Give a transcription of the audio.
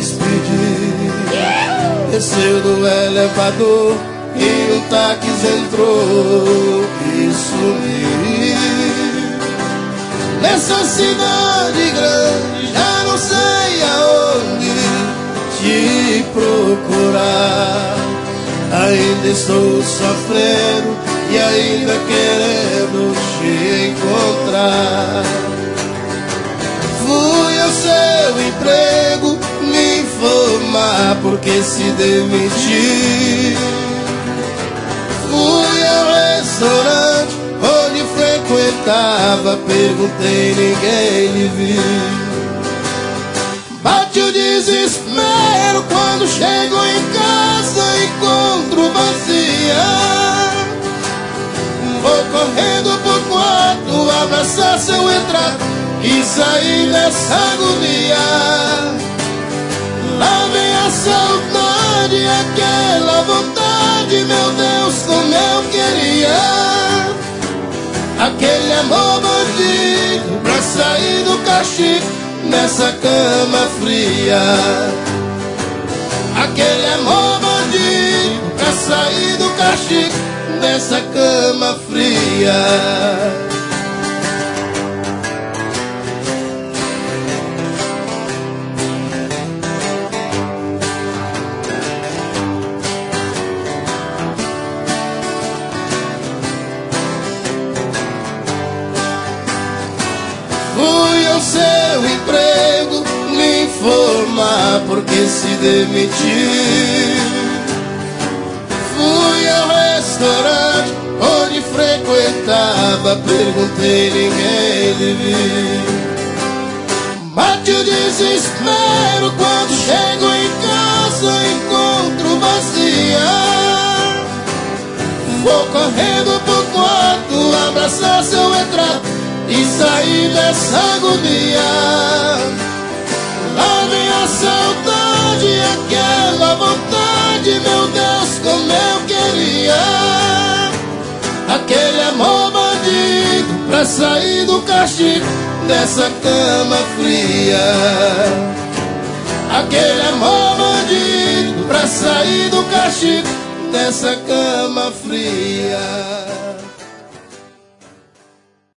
despedir. Desceu do elevador e um táxi entrou e sumiu. Nessa cidade grande já não sei aonde te procurar. Ainda estou sofrendo e ainda querendo te encontrar. Fui ao seu emprego me informar porque se demitiu. Fui ao restaurante onde frequentava, perguntei, ninguém lhe viu. Bate o desespero quando chego em casa e encontro vazia. Vou correndo pro quarto, abraçar seu retrato e sair dessa agonia. Lá vem a saudade, aquela vontade, meu Deus, como eu queria. Aquele amor bandido pra sair do castigo nessa cama fria. Aquele amor bandido pra sair do castigo nessa cama fria. Fui ao seu emprego me informar porque se demitiu. Fui ao restaurante onde frequentava, perguntei, ninguém lhe viu. Bate o desespero quando chego em casa e encontro vazia. Vou correndo pro quarto, abraçar seu retrato e sair dessa agonia. Lá vem a saudade, aquela vontade, meu Deus, como eu queria. Aquele amor bandido pra sair do castigo dessa cama fria. Aquele amor bandido pra sair do castigo dessa cama fria.